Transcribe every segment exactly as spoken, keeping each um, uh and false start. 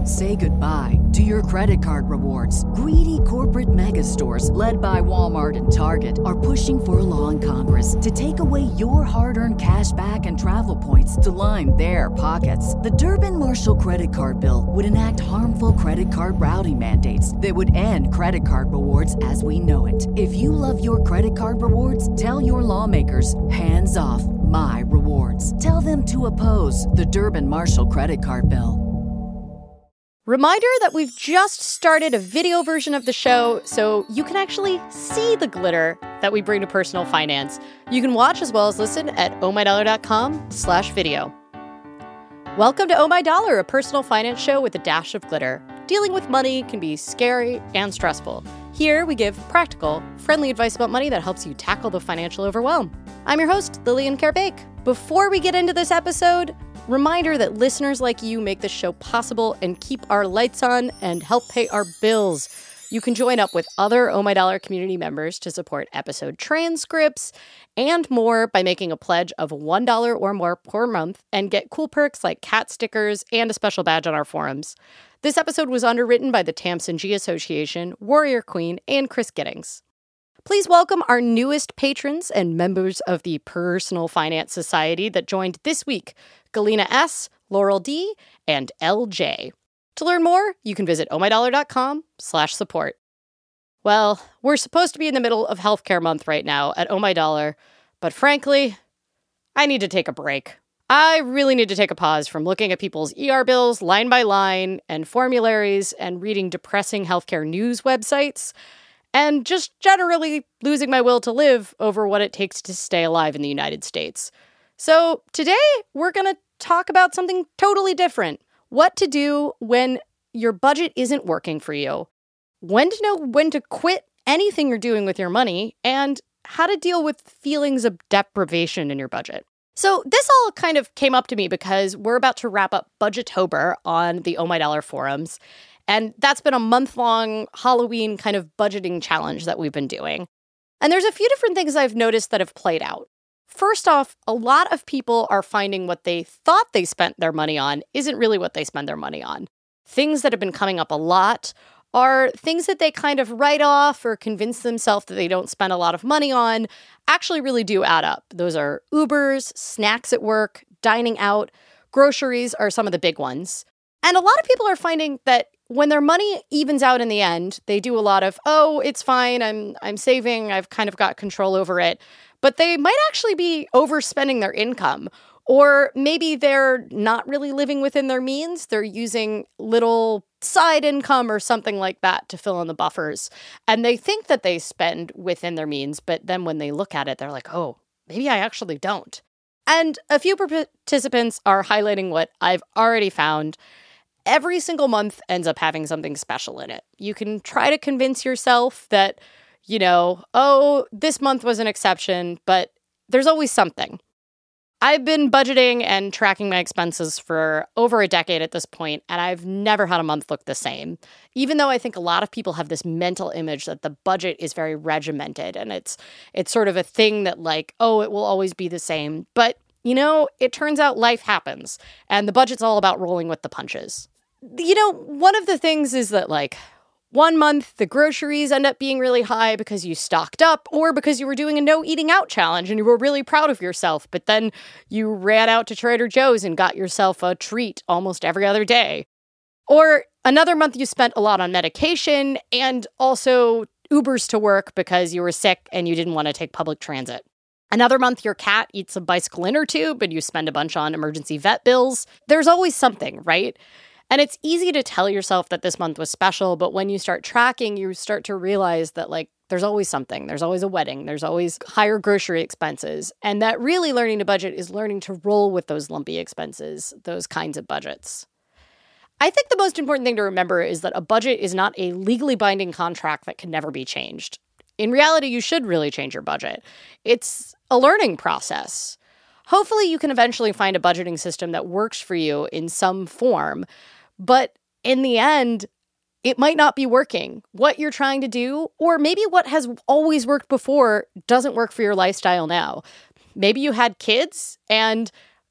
Say goodbye to your credit card rewards. Greedy corporate mega stores, led by Walmart and Target, are pushing for a law in Congress to take away your hard-earned cash back and travel points to line their pockets. The Durbin-Marshall credit card bill would enact harmful credit card routing mandates that would end credit card rewards as we know it. If you love your credit card rewards, tell your lawmakers, hands off my rewards. Tell them to oppose the Durbin-Marshall credit card bill. Reminder that we've just started a video version of the show, so you can actually see the glitter that we bring to personal finance. You can watch as well as listen at ohmydollar.com slash video. Welcome to Oh My Dollar, a personal finance show with a dash of glitter. Dealing with money can be scary and stressful. Here, we give practical, friendly advice about money that helps you tackle the financial overwhelm. I'm your host, Lillian Kerbake. Before we get into this episode, reminder that listeners like you make this show possible and keep our lights on and help pay our bills. You can join up with other Oh My Dollar community members to support episode transcripts and more by making a pledge of one dollar or more per month and get cool perks like cat stickers and a special badge on our forums. This episode was underwritten by the Tamsin G Association, Warrior Queen, and Chris Giddings. Please welcome our newest patrons and members of the Personal Finance Society that joined this week, Galena S., Laurel D., and L J. To learn more, you can visit ohmydollar.com slash support. Well, we're supposed to be in the middle of healthcare month right now at Oh My Dollar, but frankly, I need to take a break. I really need to take a pause from looking at people's E R bills line by line and formularies and reading depressing healthcare news websites and just generally losing my will to live over what it takes to stay alive in the United States. So today, we're going to talk about something totally different. What to do when your budget isn't working for you, when to know when to quit anything you're doing with your money, and how to deal with feelings of deprivation in your budget. So this all kind of came up to me because we're about to wrap up Budgetober on the Oh My Dollar forums, and that's been a month-long Halloween kind of budgeting challenge that we've been doing. And there's a few different things I've noticed that have played out. First off, a lot of people are finding what they thought they spent their money on isn't really what they spend their money on. Things that have been coming up a lot are things that they kind of write off or convince themselves that they don't spend a lot of money on actually really do add up. Those are Ubers, snacks at work, dining out, groceries are some of the big ones. And a lot of people are finding that when their money evens out in the end, they do a lot of, oh, it's fine, I'm I'm saving, I've kind of got control over it. But they might actually be overspending their income, or maybe they're not really living within their means. They're using little side income or something like that to fill in the buffers. And they think that they spend within their means, but then when they look at it, they're like, oh, maybe I actually don't. And a few participants are highlighting what I've already found. Every single month ends up having something special in it. You can try to convince yourself that, you know, oh, this month was an exception, but there's always something. I've been budgeting and tracking my expenses for over a decade at this point, and I've never had a month look the same. Even though I think a lot of people have this mental image that the budget is very regimented and it's it's sort of a thing that like, oh, it will always be the same. But, you know, it turns out life happens, and the budget's all about rolling with the punches. You know, one of the things is that like, one month, the groceries end up being really high because you stocked up or because you were doing a no eating out challenge and you were really proud of yourself. But then you ran out to Trader Joe's and got yourself a treat almost every other day. Or another month you spent a lot on medication and also Ubers to work because you were sick and you didn't want to take public transit. Another month your cat eats a bicycle inner tube and you spend a bunch on emergency vet bills. There's always something, right? And it's easy to tell yourself that this month was special, but when you start tracking, you start to realize that, like, there's always something. There's always a wedding. There's always higher grocery expenses. And that really learning to budget is learning to roll with those lumpy expenses, those kinds of budgets. I think the most important thing to remember is that a budget is not a legally binding contract that can never be changed. In reality, you should really change your budget. It's a learning process. Hopefully, you can eventually find a budgeting system that works for you in some form. But in the end, it might not be working. What you're trying to do, or maybe what has always worked before, doesn't work for your lifestyle now. Maybe you had kids and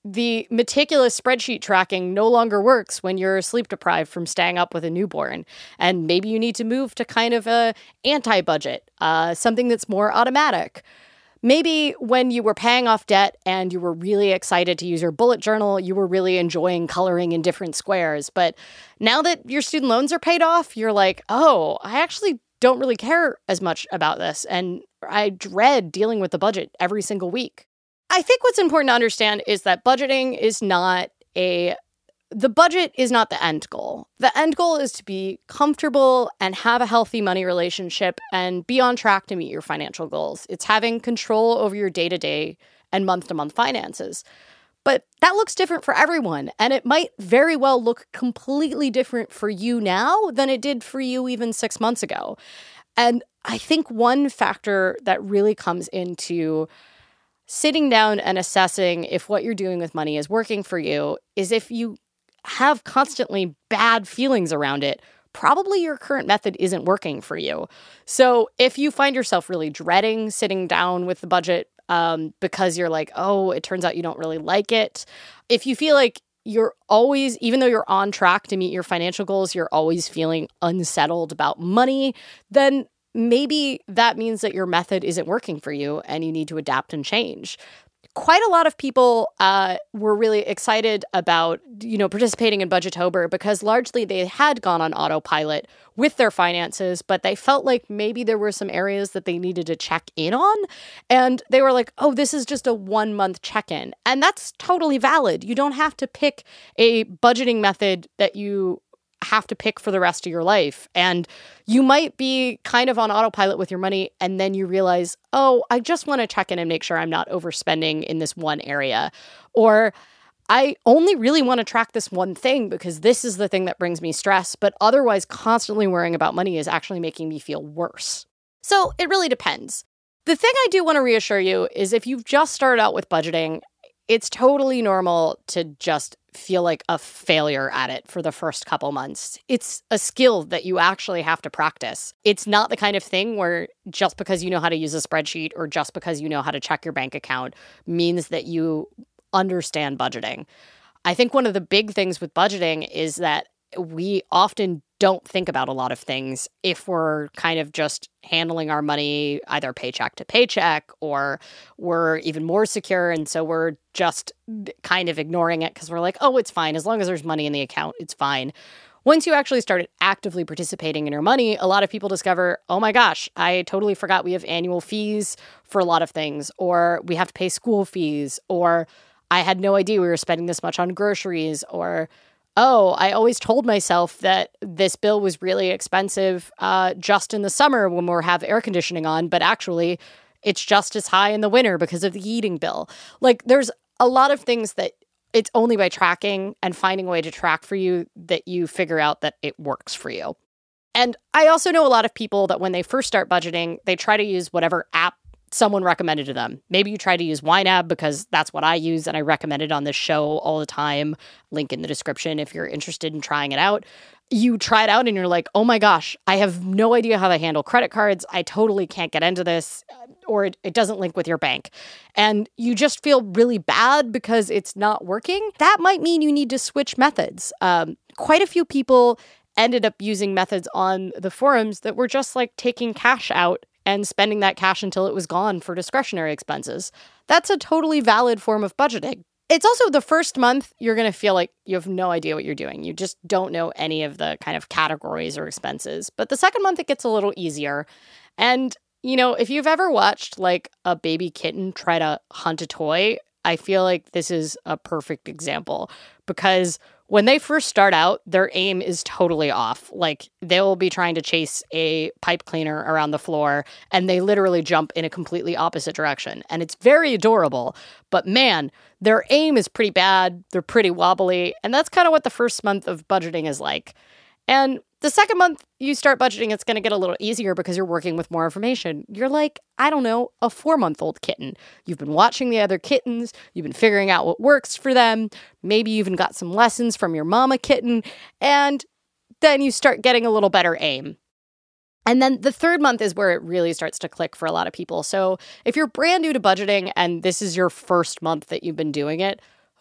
the meticulous spreadsheet tracking no longer works when you're sleep deprived from staying up with a newborn. And maybe you need to move to kind of a anti-budget, uh, something that's more automatic. Maybe when you were paying off debt and you were really excited to use your bullet journal, you were really enjoying coloring in different squares. But now that your student loans are paid off, you're like, oh, I actually don't really care as much about this. And I dread dealing with the budget every single week. I think what's important to understand is that budgeting is not a The budget is not the end goal. The end goal is to be comfortable and have a healthy money relationship and be on track to meet your financial goals. It's having control over your day-to-day and month-to-month finances. But that looks different for everyone, and it might very well look completely different for you now than it did for you even six months ago. And I think one factor that really comes into sitting down and assessing if what you're doing with money is working for you is if you have constantly bad feelings around it, probably your current method isn't working for you. So if you find yourself really dreading sitting down with the budget um, because you're like, oh, it turns out you don't really like it. If you feel like you're always, even though you're on track to meet your financial goals, you're always feeling unsettled about money, then maybe that means that your method isn't working for you and you need to adapt and change. Quite a lot of people uh, were really excited about, you know, participating in Budgetober because largely they had gone on autopilot with their finances, but they felt like maybe there were some areas that they needed to check in on. And they were like, oh, this is just a one month check-in. And that's totally valid. You don't have to pick a budgeting method that you have to pick for the rest of your life. And you might be kind of on autopilot with your money, and then you realize, oh, I just want to check in and make sure I'm not overspending in this one area. Or I only really want to track this one thing because this is the thing that brings me stress, but otherwise constantly worrying about money is actually making me feel worse. So it really depends. The thing I do want to reassure you is if you've just started out with budgeting, it's totally normal to just feel like a failure at it for the first couple months. It's a skill that you actually have to practice. It's not the kind of thing where just because you know how to use a spreadsheet or just because you know how to check your bank account means that you understand budgeting. I think one of the big things with budgeting is that we often don't think about a lot of things if we're kind of just handling our money either paycheck to paycheck or we're even more secure. And so we're just kind of ignoring it because we're like, oh, it's fine. As long as there's money in the account, it's fine. Once you actually started actively participating in your money, a lot of people discover, oh my gosh, I totally forgot we have annual fees for a lot of things, or we have to pay school fees, or I had no idea we were spending this much on groceries, or oh, I always told myself that this bill was really expensive uh, just in the summer when we have air conditioning on, but actually it's just as high in the winter because of the heating bill. Like there's a lot of things that it's only by tracking and finding a way to track for you that you figure out that it works for you. And I also know a lot of people that when they first start budgeting, they try to use whatever app someone recommended to them. Maybe you try to use YNAB because that's what I use and I recommend it on this show all the time. Link in the description if you're interested in trying it out. You try it out and you're like, oh my gosh, I have no idea how they handle credit cards. I totally can't get into this, or it, it doesn't link with your bank. And you just feel really bad because it's not working. That might mean you need to switch methods. Um, quite a few people ended up using methods on the forums that were just like taking cash out and spending that cash until it was gone for discretionary expenses. That's a totally valid form of budgeting. It's also the first month you're going to feel like you have no idea what you're doing. You just don't know any of the kind of categories or expenses. But the second month, it gets a little easier. And, you know, if you've ever watched like a baby kitten try to hunt a toy, I feel like this is a perfect example because when they first start out, their aim is totally off. Like they'll be trying to chase a pipe cleaner around the floor and they literally jump in a completely opposite direction. And it's very adorable, but man, their aim is pretty bad. They're pretty wobbly. And that's kind of what the first month of budgeting is like. And the second month you start budgeting, it's going to get a little easier because you're working with more information. You're like, I don't know, a four-month-old kitten. You've been watching the other kittens. You've been figuring out what works for them. Maybe you even got some lessons from your mama kitten. And then you start getting a little better aim. And then the third month is where it really starts to click for a lot of people. So if you're brand new to budgeting and this is your first month that you've been doing it,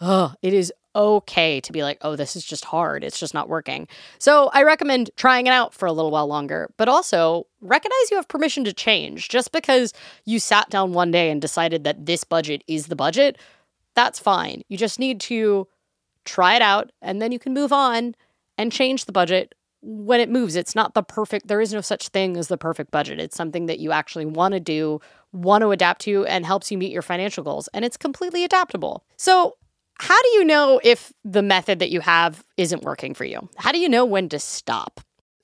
ugh, it is okay to be like, oh, this is just hard. It's just not working. So I recommend trying it out for a little while longer, but also recognize you have permission to change. Just because you sat down one day and decided that this budget is the budget, that's fine. You just need to try it out, and then you can move on and change the budget when it moves. It's not the perfect, there is no such thing as the perfect budget. It's something that you actually want to do, want to adapt to, and helps you meet your financial goals. And it's completely adaptable. So how do you know if the method that you have isn't working for you? How do you know when to stop?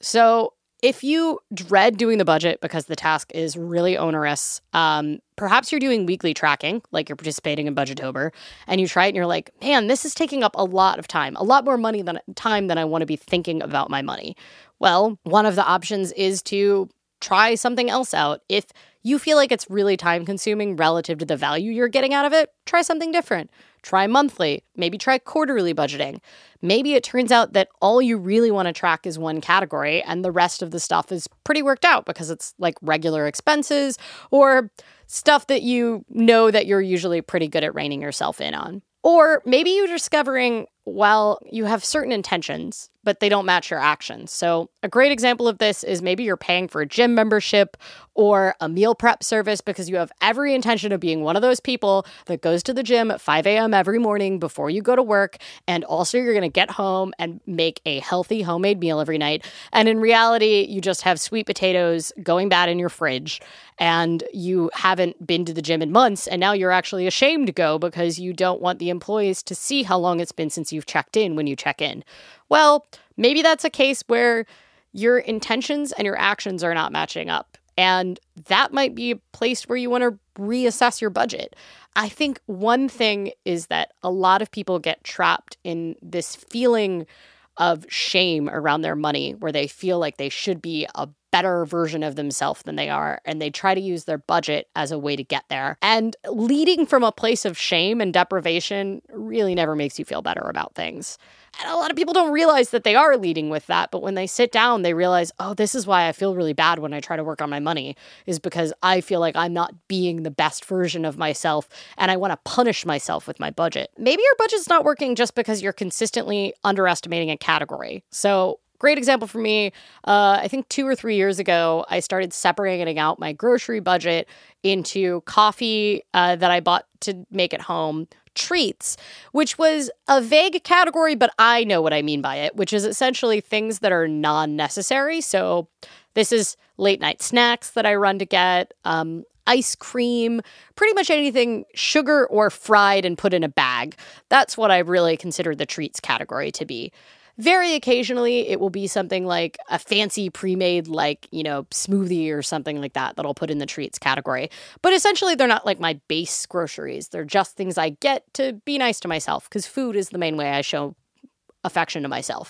So if you dread doing the budget because the task is really onerous, um, perhaps you're doing weekly tracking, like you're participating in Budgetober, and you try it and you're like, man, this is taking up a lot of time, a lot more money than time than I want to be thinking about my money. Well, one of the options is to try something else out. If you feel like it's really time consuming relative to the value you're getting out of it, try something different. Try monthly, maybe try quarterly budgeting. Maybe it turns out that all you really want to track is one category and the rest of the stuff is pretty worked out because it's like regular expenses or stuff that you know that you're usually pretty good at reining yourself in on. Or maybe you're discovering, well, you have certain intentions, but they don't match your actions. So a great example of this is maybe you're paying for a gym membership or a meal prep service because you have every intention of being one of those people that goes to the gym at five a.m. every morning before you go to work. And also you're going to get home and make a healthy homemade meal every night. And in reality, you just have sweet potatoes going bad in your fridge and you haven't been to the gym in months. And now you're actually ashamed to go because you don't want the employees to see how long it's been since you've checked in when you check in. Well, maybe that's a case where your intentions and your actions are not matching up. And that might be a place where you want to reassess your budget. I think one thing is that a lot of people get trapped in this feeling of shame around their money, where they feel like they should be a better version of themselves than they are, and they try to use their budget as a way to get there. And leading from a place of shame and deprivation really never makes you feel better about things. And a lot of people don't realize that they are leading with that, but when they sit down, they realize, oh, this is why I feel really bad when I try to work on my money, is because I feel like I'm not being the best version of myself, and I want to punish myself with my budget. Maybe your budget's not working just because you're consistently underestimating a category. So great example for me, uh, I think two or three years ago, I started separating out my grocery budget into coffee uh, that I bought to make at home, treats, which was a vague category, but I know what I mean by it, which is essentially things that are non-necessary. So this is late night snacks that I run to get, um, ice cream, pretty much anything sugar or fried and put in a bag. That's what I really consider the treats category to be. Very occasionally, it will be something like a fancy pre-made, like, you know, smoothie or something like that that I'll put in the treats category. But essentially, they're not like my base groceries. They're just things I get to be nice to myself, because food is the main way I show affection to myself.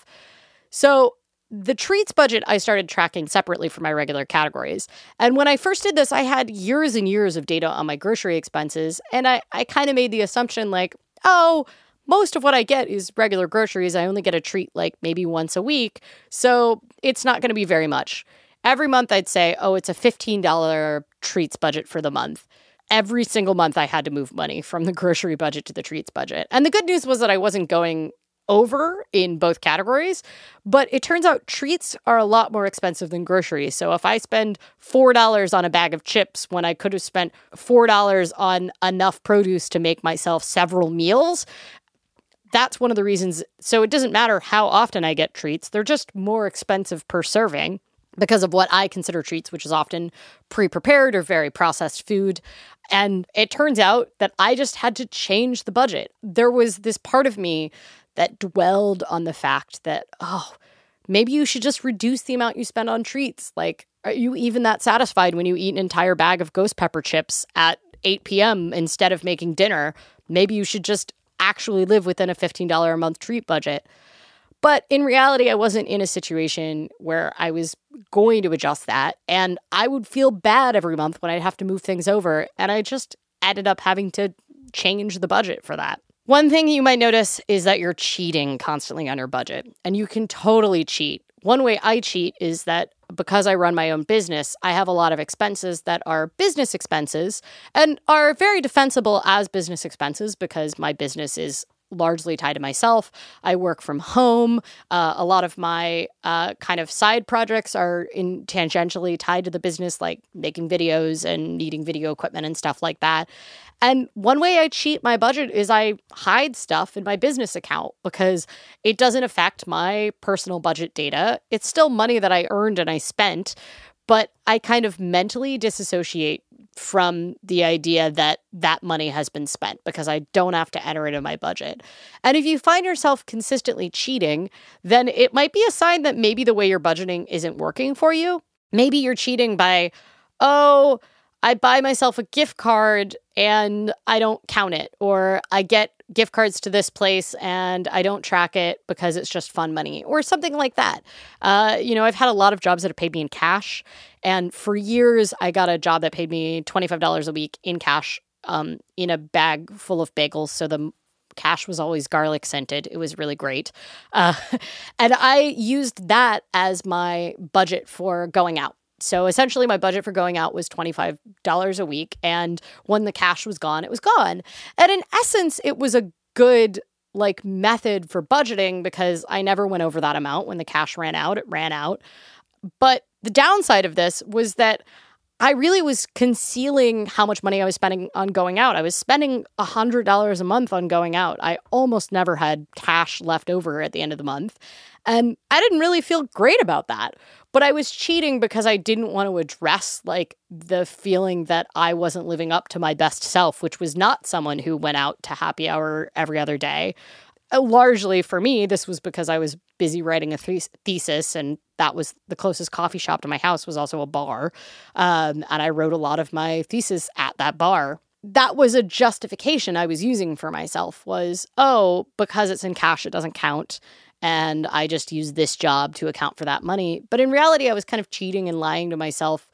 So the treats budget I started tracking separately from my regular categories. And when I first did this, I had years and years of data on my grocery expenses. And I, I kind of made the assumption like, oh, most of what I get is regular groceries. I only get a treat like maybe once a week, so it's not going to be very much. Every month I'd say, oh, it's a fifteen dollars treats budget for the month. Every single month I had to move money from the grocery budget to the treats budget. And the good news was that I wasn't going over in both categories, but it turns out treats are a lot more expensive than groceries. So if I spend four dollars on a bag of chips when I could have spent four dollars on enough produce to make myself several meals, that's one of the reasons. So it doesn't matter how often I get treats. They're just more expensive per serving because of what I consider treats, which is often pre-prepared or very processed food. And it turns out that I just had to change the budget. There was this part of me that dwelled on the fact that, oh, maybe you should just reduce the amount you spend on treats. Like, are you even that satisfied when you eat an entire bag of ghost pepper chips at eight p.m. instead of making dinner? Maybe you should just actually live within a fifteen dollars a month treat budget. But in reality, I wasn't in a situation where I was going to adjust that. And I would feel bad every month when I'd have to move things over. And I just ended up having to change the budget for that. One thing you might notice is that you're cheating constantly on your budget. And you can totally cheat. One way I cheat is that because I run my own business, I have a lot of expenses that are business expenses and are very defensible as business expenses because my business is largely tied to myself. I work from home. Uh, a lot of my uh, kind of side projects are in tangentially tied to the business, like making videos and needing video equipment and stuff like that. And one way I cheat my budget is I hide stuff in my business account because it doesn't affect my personal budget data. It's still money that I earned and I spent, but I kind of mentally disassociate from the idea that that money has been spent because I don't have to enter it in my budget. And if you find yourself consistently cheating, then it might be a sign that maybe the way you're budgeting isn't working for you. Maybe you're cheating by, oh, I buy myself a gift card and I don't count it, or I get gift cards to this place and I don't track it because it's just fun money, or something like that. Uh, you know, I've had a lot of jobs that have paid me in cash. And for years, I got a job that paid me twenty-five dollars a week in cash um, in a bag full of bagels. So the cash was always garlic scented. It was really great. Uh, and I used that as my budget for going out. So essentially my budget for going out was twenty-five dollars a week. And when the cash was gone, it was gone. And in essence, it was a good like method for budgeting because I never went over that amount. When the cash ran out, it ran out. But the downside of this was that I really was concealing how much money I was spending on going out. I was spending one hundred dollars a month on going out. I almost never had cash left over at the end of the month. And I didn't really feel great about that. But I was cheating because I didn't want to address like the feeling that I wasn't living up to my best self, which was not someone who went out to happy hour every other day. Uh, largely for me, this was because I was busy writing a th- thesis, and that was the closest coffee shop to my house was also a bar. Um, and I wrote a lot of my thesis at that bar. That was a justification I was using for myself was, oh, because it's in cash, it doesn't count. And I just use this job to account for that money. But in reality, I was kind of cheating and lying to myself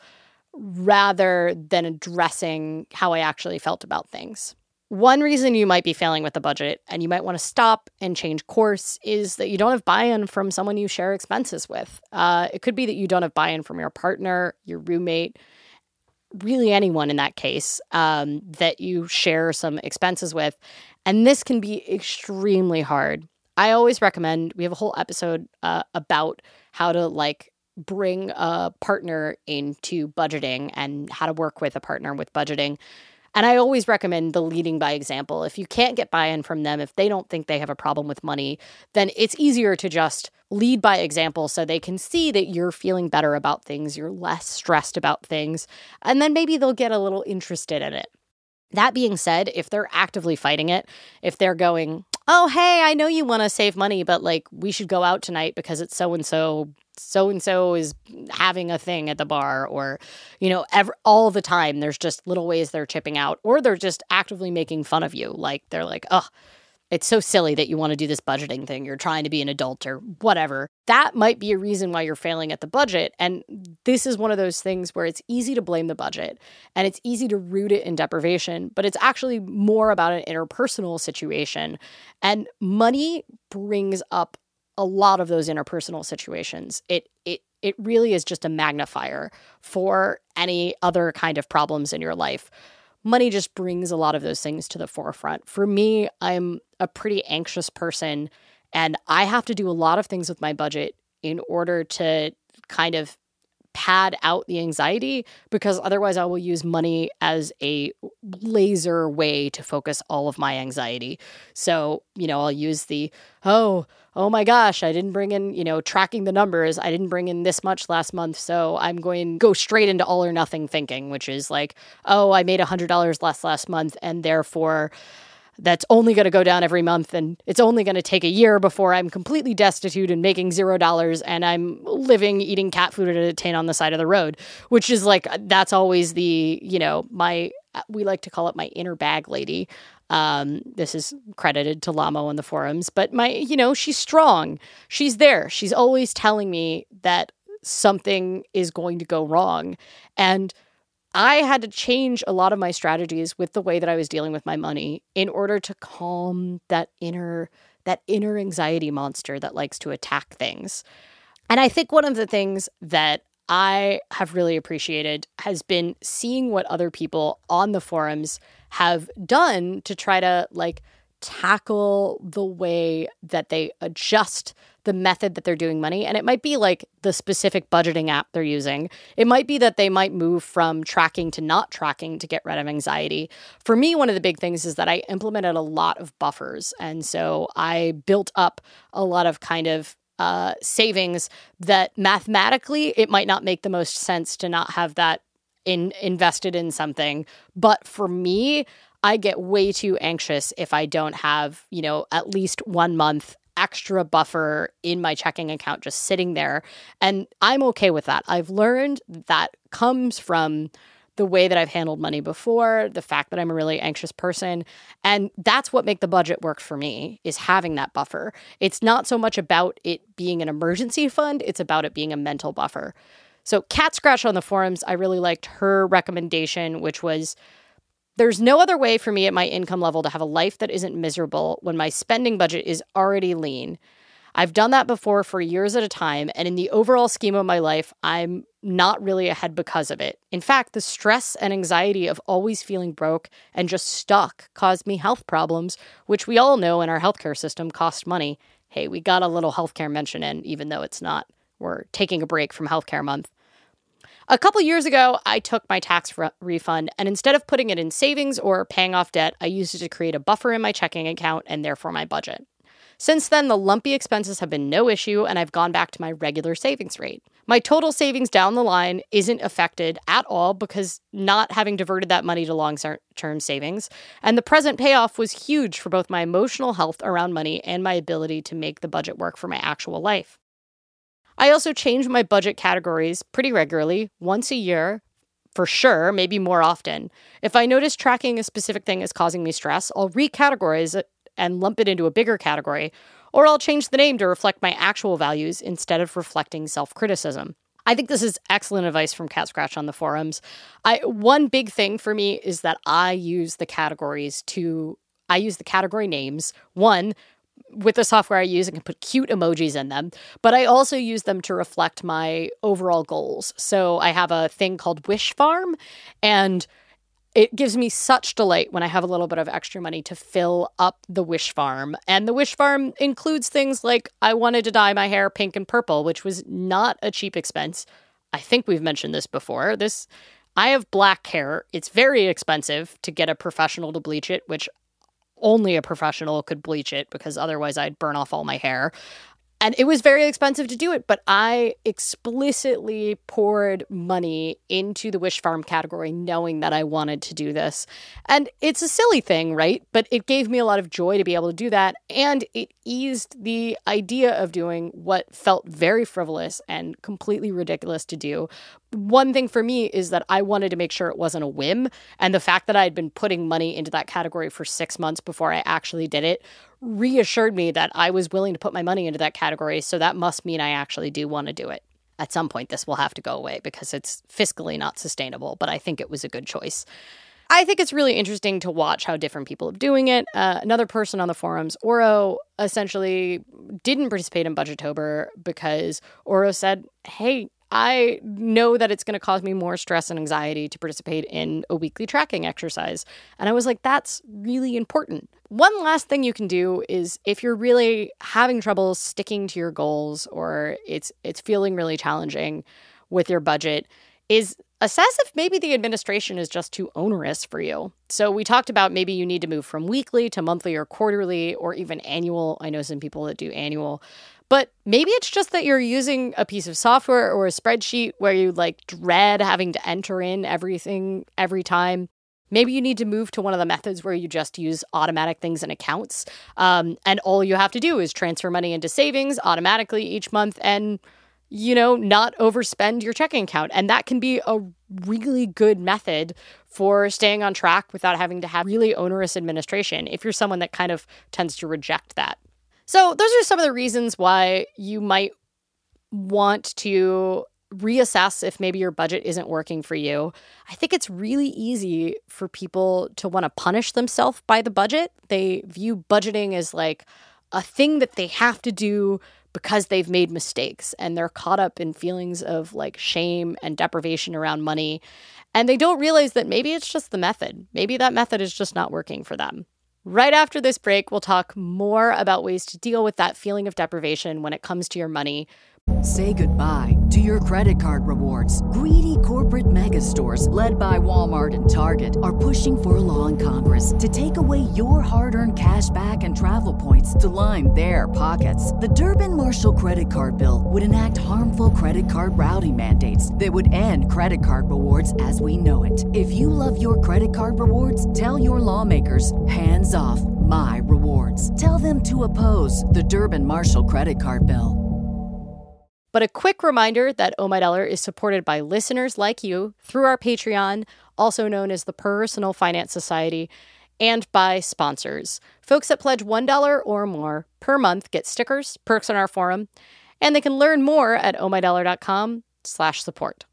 rather than addressing how I actually felt about things. One reason you might be failing with the budget and you might want to stop and change course is that you don't have buy-in from someone you share expenses with. Uh, it could be that you don't have buy-in from your partner, your roommate, really anyone in that case um, that you share some expenses with. And this can be extremely hard. I always recommend, we have a whole episode uh, about how to like bring a partner into budgeting and how to work with a partner with budgeting. And I always recommend the leading by example. If you can't get buy-in from them, if they don't think they have a problem with money, then it's easier to just lead by example so they can see that you're feeling better about things, you're less stressed about things, and then maybe they'll get a little interested in it. That being said, if they're actively fighting it, if they're going, oh, hey, I know you want to save money, but like we should go out tonight because it's so-and-so, so-and-so is having a thing at the bar, or, you know, every, all the time there's just little ways they're chipping out, or they're just actively making fun of you. Like they're like, oh, it's so silly that you want to do this budgeting thing. You're trying to be an adult or whatever. That might be a reason why you're failing at the budget. And this is one of those things where it's easy to blame the budget and it's easy to root it in deprivation, but it's actually more about an interpersonal situation. And money brings up a lot of those interpersonal situations. It it it really is just a magnifier for any other kind of problems in your life. Money just brings a lot of those things to the forefront. For me, I'm a pretty anxious person, and I have to do a lot of things with my budget in order to kind of pad out the anxiety, because otherwise I will use money as a laser way to focus all of my anxiety. So, you know, I'll use the, oh, oh my gosh, I didn't bring in, you know, tracking the numbers. I didn't bring in this much last month. So I'm going to go straight into all or nothing thinking, which is like, oh, I made one hundred dollars less last month, and therefore that's only going to go down every month, and it's only going to take a year before I'm completely destitute and making zero dollars and I'm living, eating cat food at a tin on the side of the road, which is like, that's always the, you know, my, we like to call it my inner bag lady. Um, this is credited to Lamo on the forums, but my, you know, she's strong. She's there. She's always telling me that something is going to go wrong. And I had to change a lot of my strategies with the way that I was dealing with my money in order to calm that inner that inner anxiety monster that likes to attack things. And I think one of the things that I have really appreciated has been seeing what other people on the forums have done to try to like tackle the way that they adjust the method that they're doing money. And it might be like the specific budgeting app they're using. It might be that they might move from tracking to not tracking to get rid of anxiety. For me, one of the big things is that I implemented a lot of buffers. And so I built up a lot of kind of uh, savings that mathematically it might not make the most sense to not have that in invested in something. But for me, I get way too anxious if I don't have, you know, at least one month extra buffer in my checking account just sitting there. And I'm okay with that. I've learned that comes from the way that I've handled money before, the fact that I'm a really anxious person. And that's what make the budget work for me, is having that buffer. It's not so much about it being an emergency fund. It's about it being a mental buffer. So Cat Scratch on the forums, I really liked her recommendation, which was, there's no other way for me at my income level to have a life that isn't miserable when my spending budget is already lean. I've done that before for years at a time, and in the overall scheme of my life, I'm not really ahead because of it. In fact, the stress and anxiety of always feeling broke and just stuck caused me health problems, which we all know in our healthcare system cost money. Hey, we got a little healthcare mention in, even though it's not. We're taking a break from healthcare month. A couple years ago, I took my tax re- refund, and instead of putting it in savings or paying off debt, I used it to create a buffer in my checking account and therefore my budget. Since then, the lumpy expenses have been no issue, and I've gone back to my regular savings rate. My total savings down the line isn't affected at all because not having diverted that money to long-term savings, and the present payoff was huge for both my emotional health around money and my ability to make the budget work for my actual life. I also change my budget categories pretty regularly, once a year, for sure, maybe more often. If I notice tracking a specific thing is causing me stress, I'll recategorize it and lump it into a bigger category, or I'll change the name to reflect my actual values instead of reflecting self-criticism. I think this is excellent advice from Cat Scratch on the forums. I one big thing for me is that I use the categories to, I use the category names, one, with the software I use, I can put cute emojis in them, but I also use them to reflect my overall goals. So I have a thing called Wish Farm, and it gives me such delight when I have a little bit of extra money to fill up the Wish Farm. And the Wish Farm includes things like I wanted to dye my hair pink and purple, which was not a cheap expense. I think we've mentioned this before. This, I have black hair. It's very expensive to get a professional to bleach it, which only a professional could bleach it because otherwise I'd burn off all my hair. And it was very expensive to do it, but I explicitly poured money into the Wish Farm category knowing that I wanted to do this. And it's a silly thing, right? But it gave me a lot of joy to be able to do that. And it eased the idea of doing what felt very frivolous and completely ridiculous to do. One thing for me is that I wanted to make sure it wasn't a whim. And the fact that I had been putting money into that category for six months before I actually did it reassured me that I was willing to put my money into that category. So that must mean I actually do want to do it. At some point, this will have to go away because it's fiscally not sustainable, but I think it was a good choice. I think it's really interesting to watch how different people are doing it. Uh, another person on the forums, Oro, essentially didn't participate in Budgetober because Oro said, hey, I know that it's going to cause me more stress and anxiety to participate in a weekly tracking exercise. And I was like, that's really important. One last thing you can do is if you're really having trouble sticking to your goals or it's it's feeling really challenging with your budget, is assess if maybe the administration is just too onerous for you. So we talked about maybe you need to move from weekly to monthly or quarterly or even annual. I know some people that do annual. But maybe it's just that you're using a piece of software or a spreadsheet where you like dread having to enter in everything every time. Maybe you need to move to one of the methods where you just use automatic things in accounts. Um, and all you have to do is transfer money into savings automatically each month and, you know, not overspend your checking account. And that can be a really good method for staying on track without having to have really onerous administration if you're someone that kind of tends to reject that. So those are some of the reasons why you might want to reassess if maybe your budget isn't working for you. I think it's really easy for people to want to punish themselves by the budget. They view budgeting as like a thing that they have to do because they've made mistakes and they're caught up in feelings of like shame and deprivation around money. And they don't realize that maybe it's just the method. Maybe that method is just not working for them. Right after this break, we'll talk more about ways to deal with that feeling of deprivation when it comes to your money. Say goodbye to your credit card rewards. Greedy corporate mega stores, led by Walmart and Target, are pushing for a law in Congress to take away your hard-earned cash back and travel points to line their pockets. The Durbin-Marshall credit card bill would enact harmful credit card routing mandates that would end credit card rewards as we know it. If you love your credit card rewards, tell your lawmakers, hands off my rewards. Tell them to oppose the Durbin-Marshall credit card bill. But a quick reminder that Oh My Dollar is supported by listeners like you through our Patreon, also known as the Personal Finance Society, and by sponsors. Folks that pledge one dollar or more per month get stickers, perks on our forum, and they can learn more at ohmydollar.com slash support.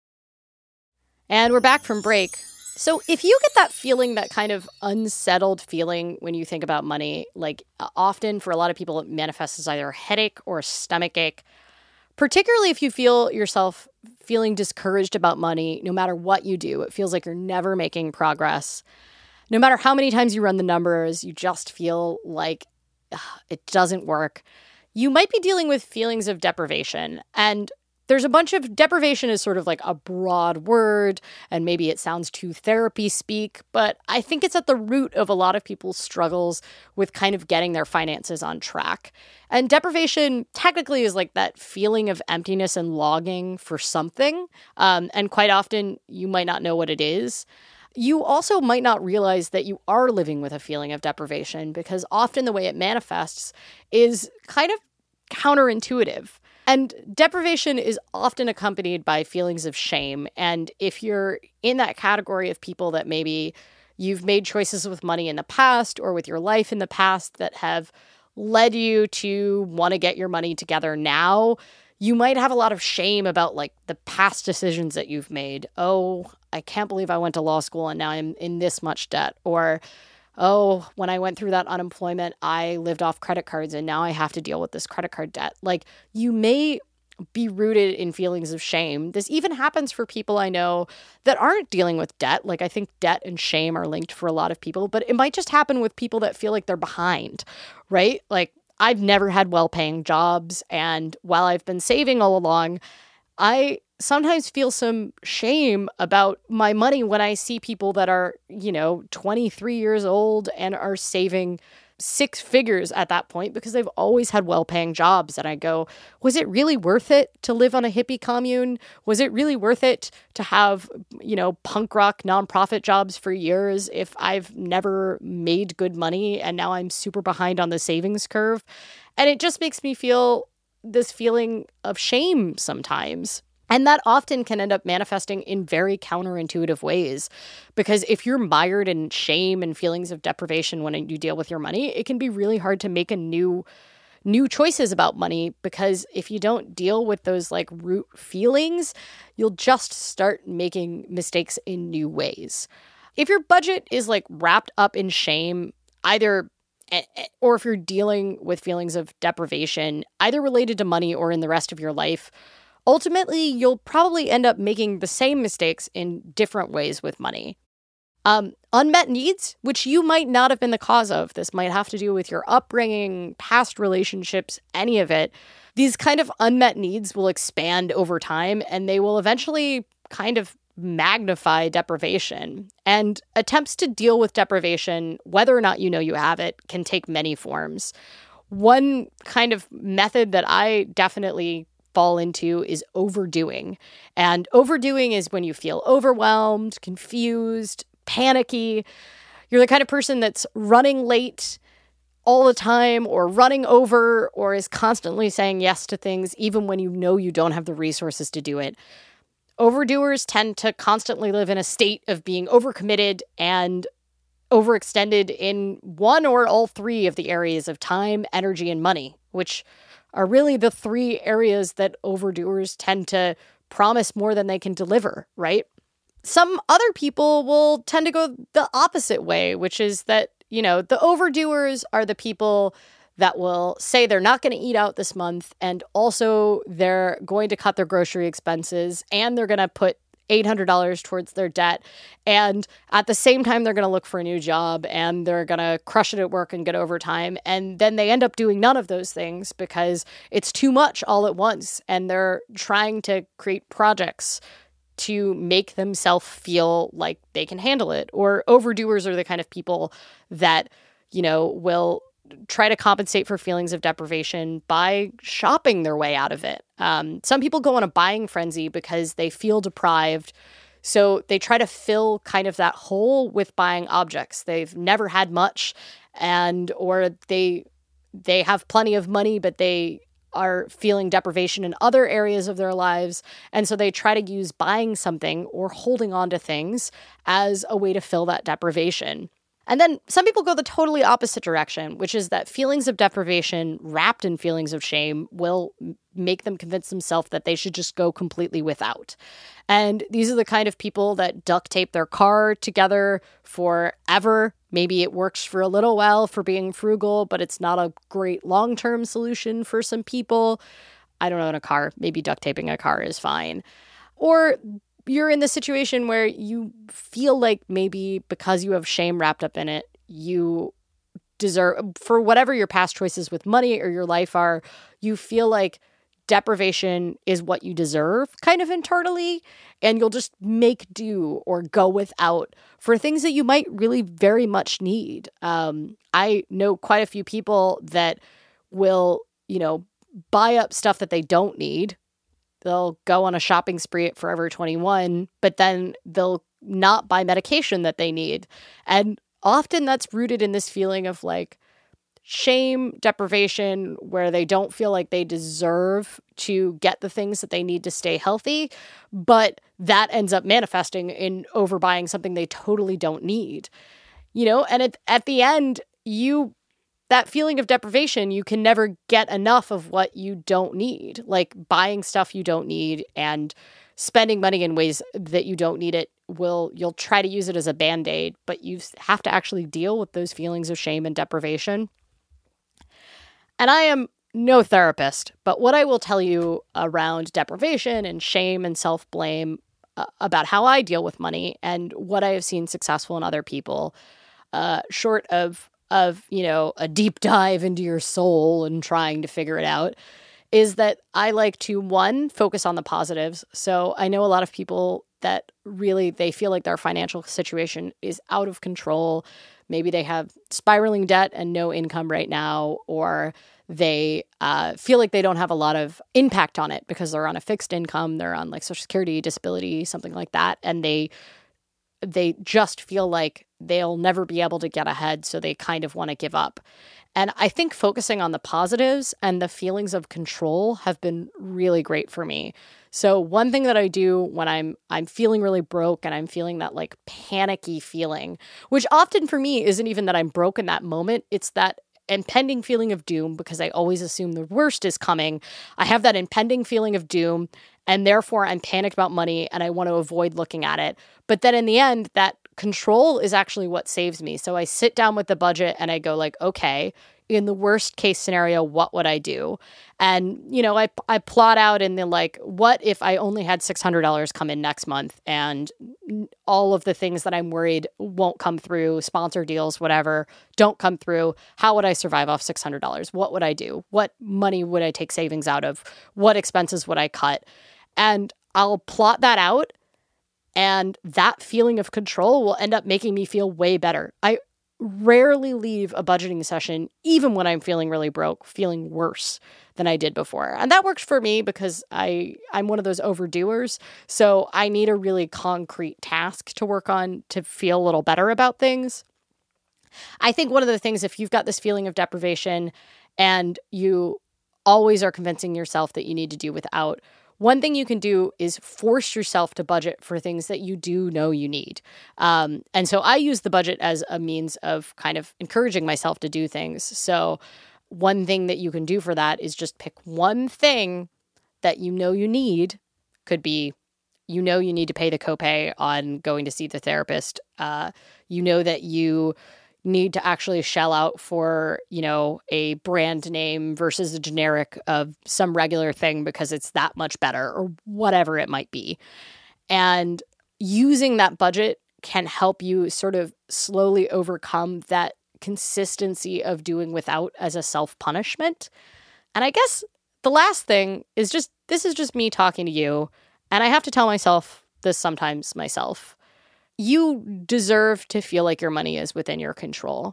And we're back from break. So if you get that feeling, that kind of unsettled feeling when you think about money, like often for a lot of people, it manifests as either a headache or a stomach ache, particularly if you feel yourself feeling discouraged about money, no matter what you do, it feels like you're never making progress. No matter how many times you run the numbers, you just feel like ugh, it doesn't work. You might be dealing with feelings of deprivation. And there's a bunch of deprivation is sort of like a broad word, and maybe it sounds too therapy speak, but I think it's at the root of a lot of people's struggles with kind of getting their finances on track. And deprivation technically is like that feeling of emptiness and longing for something. Um, and quite often you might not know what it is. You also might not realize that you are living with a feeling of deprivation because often the way it manifests is kind of counterintuitive. And deprivation is often accompanied by feelings of shame. And if you're in that category of people that maybe you've made choices with money in the past or with your life in the past that have led you to want to get your money together now, you might have a lot of shame about like the past decisions that you've made. Oh, I can't believe I went to law school and now I'm in this much debt. Or, oh, when I went through that unemployment, I lived off credit cards and now I have to deal with this credit card debt. Like, you may be rooted in feelings of shame. This even happens for people I know that aren't dealing with debt. Like, I think debt and shame are linked for a lot of people, but it might just happen with people that feel like they're behind, right? Like, I've never had well-paying jobs, and while I've been saving all along, I sometimes feel some shame about my money when I see people that are, you know, twenty-three years old and are saving six figures at that point because they've always had well-paying jobs. And I go, was it really worth it to live on a hippie commune? Was it really worth it to have, you know, punk rock nonprofit jobs for years if I've never made good money and now I'm super behind on the savings curve? And it just makes me feel this feeling of shame sometimes. And that often can end up manifesting in very counterintuitive ways, because if you're mired in shame and feelings of deprivation when you deal with your money, it can be really hard to make a new new choices about money, because if you don't deal with those like root feelings, you'll just start making mistakes in new ways. If your budget is like wrapped up in shame, either or if you're dealing with feelings of deprivation, either related to money or in the rest of your life, ultimately, you'll probably end up making the same mistakes in different ways with money. Um, unmet needs, which you might not have been the cause of. This might have to do with your upbringing, past relationships, any of it. These kind of unmet needs will expand over time, and they will eventually kind of magnify deprivation. And attempts to deal with deprivation, whether or not you know you have it, can take many forms. One kind of method that I definitely fall into is overdoing. And overdoing is when you feel overwhelmed, confused, panicky. You're the kind of person that's running late all the time, or running over, or is constantly saying yes to things even when you know you don't have the resources to do it. Overdoers tend to constantly live in a state of being overcommitted and overextended in one or all three of the areas of time, energy, and money, which are really the three areas that overdoers tend to promise more than they can deliver, right? Some other people will tend to go the opposite way, which is that, you know, the overdoers are the people that will say they're not going to eat out this month, and also they're going to cut their grocery expenses, and they're going to put eight hundred dollars towards their debt. And at the same time, they're going to look for a new job and they're going to crush it at work and get overtime. And then they end up doing none of those things because it's too much all at once. And they're trying to create projects to make themselves feel like they can handle it. Or overdoers are the kind of people that, you know, will try to compensate for feelings of deprivation by shopping their way out of it. Um, some people go on a buying frenzy because they feel deprived. So they try to fill kind of that hole with buying objects. They've never had much, and or they they have plenty of money, but they are feeling deprivation in other areas of their lives. And so they try to use buying something or holding on to things as a way to fill that deprivation. And then some people go the totally opposite direction, which is that feelings of deprivation wrapped in feelings of shame will make them convince themselves that they should just go completely without. And these are the kind of people that duct tape their car together forever. Maybe it works for a little while for being frugal, but it's not a great long-term solution for some people. I don't own a car. Maybe duct taping a car is fine. Or you're in the situation where you feel like maybe because you have shame wrapped up in it, you deserve, for whatever your past choices with money or your life are, you feel like deprivation is what you deserve kind of internally, and you'll just make do or go without for things that you might really very much need. Um, I know quite a few people that will, you know, buy up stuff that they don't need. They'll go on a shopping spree at Forever twenty-one, but then they'll not buy medication that they need. And often that's rooted in this feeling of like shame, deprivation, where they don't feel like they deserve to get the things that they need to stay healthy. But that ends up manifesting in overbuying something they totally don't need. You know, and at, at the end, you that feeling of deprivation, you can never get enough of what you don't need, like buying stuff you don't need and spending money in ways that you don't need it. Will you'll try to use it as a Band-Aid, but you have to actually deal with those feelings of shame and deprivation. And I am no therapist, but what I will tell you around deprivation and shame and self-blame uh, about how I deal with money and what I have seen successful in other people, uh, short of of, you know, a deep dive into your soul and trying to figure it out, is that I like to, one, focus on the positives. So I know a lot of people that really, they feel like their financial situation is out of control. Maybe they have spiraling debt and no income right now, or they uh, feel like they don't have a lot of impact on it because they're on a fixed income, they're on like Social Security, disability, something like that, and they they just feel like they'll never be able to get ahead, so they kind of want to give up. And I think focusing on the positives and the feelings of control have been really great for me. So one thing that I do when I'm I'm feeling really broke and I'm feeling that like panicky feeling, which often for me isn't even that I'm broke in that moment, it's that impending feeling of doom, because I always assume the worst is coming. I have that impending feeling of doom, and therefore I'm panicked about money and I want to avoid looking at it. But then in the end, that control is actually what saves me. So I sit down with the budget and I go like, okay, in the worst case scenario, what would I do? And, you know, I, I plot out in the like, what if I only had six hundred dollars come in next month and all of the things that I'm worried won't come through, sponsor deals, whatever, don't come through. How would I survive off six hundred dollars? What would I do? What money would I take savings out of? What expenses would I cut? And I'll plot that out. And that feeling of control will end up making me feel way better. I rarely leave a budgeting session, even when I'm feeling really broke, feeling worse than I did before. And that works for me because I, I'm one of those overdoers. So I need a really concrete task to work on to feel a little better about things. I think one of the things, if you've got this feeling of deprivation and you always are convincing yourself that you need to do without, one thing you can do is force yourself to budget for things that you do know you need. Um, and so I use the budget as a means of kind of encouraging myself to do things. So one thing that you can do for that is just pick one thing that you know you need. Could be, you know, you need to pay the copay on going to see the therapist. Uh, you know that you need to actually shell out for, you know, a brand name versus a generic of some regular thing because it's that much better, or whatever it might be. And using that budget can help you sort of slowly overcome that consistency of doing without as a self-punishment. And I guess the last thing is just, this is just me talking to you, and I have to tell myself this sometimes myself. You deserve to feel like your money is within your control.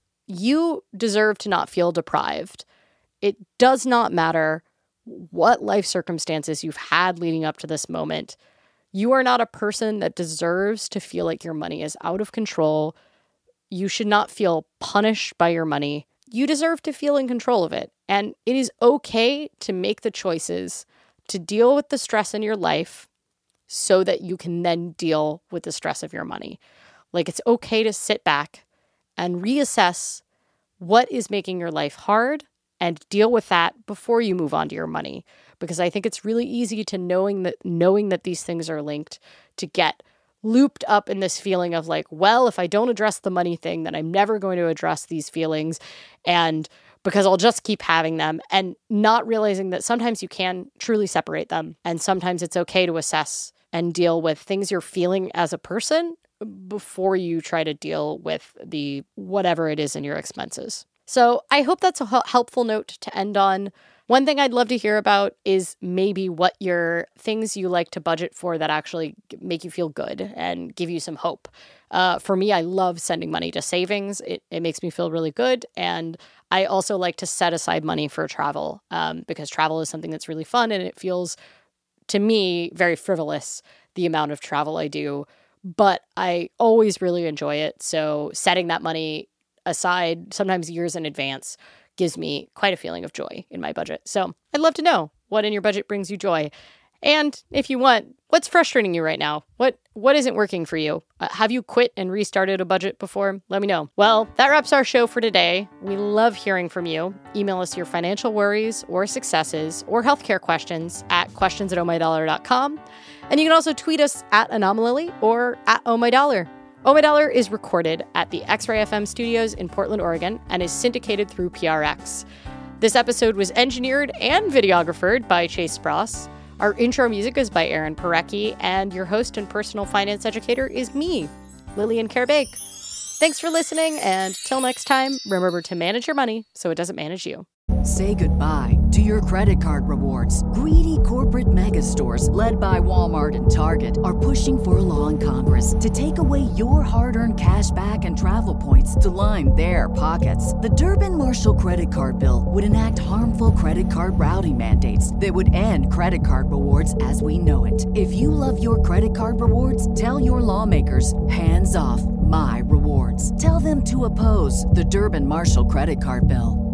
You deserve to not feel deprived. It does not matter what life circumstances you've had leading up to this moment. You are not a person that deserves to feel like your money is out of control. You should not feel punished by your money. You deserve to feel in control of it. And it is okay to make the choices to deal with the stress in your life so that you can then deal with the stress of your money. Like, it's okay to sit back and reassess what is making your life hard and deal with that before you move on to your money. Because I think it's really easy to knowing that knowing that these things are linked to get looped up in this feeling of like, well, if I don't address the money thing, then I'm never going to address these feelings. And because I'll just keep having them, and not realizing that sometimes you can truly separate them. And sometimes it's okay to assess and deal with things you're feeling as a person before you try to deal with the whatever it is in your expenses. So I hope that's a helpful note to end on. One thing I'd love to hear about is maybe what your things you like to budget for that actually make you feel good and give you some hope. Uh, for me, I love sending money to savings. It, it makes me feel really good. And I also like to set aside money for travel um, because travel is something that's really fun, and it feels, to me, very frivolous, the amount of travel I do. But I always really enjoy it. So setting that money aside, sometimes years in advance, gives me quite a feeling of joy in my budget. So I'd love to know what in your budget brings you joy. And if you want, what's frustrating you right now? What What isn't working for you? Uh, have you quit and restarted a budget before? Let me know. Well, that wraps our show for today. We love hearing from you. Email us your financial worries or successes or healthcare questions at questions at oh my dollar dot com. And you can also tweet us at Anomaly or at Oh My Dollar. Oh My Dollar is recorded at the X-Ray F M studios in Portland, Oregon, and is syndicated through P R X. This episode was engineered and videographed by Chase Spross. Our intro music is by Aaron Parecki, and your host and personal finance educator is me, Lillian Kerbake. Thanks for listening, and till next time, remember to manage your money so it doesn't manage you. Say goodbye to your credit card rewards. Greedy corporate mega stores, led by Walmart and Target, are pushing for a law in Congress to take away your hard-earned cash back and travel points to line their pockets. The Durbin-Marshall credit card bill would enact harmful credit card routing mandates that would end credit card rewards as we know it. If you love your credit card rewards, tell your lawmakers, hands off my rewards. Tell them to oppose the Durbin-Marshall credit card bill.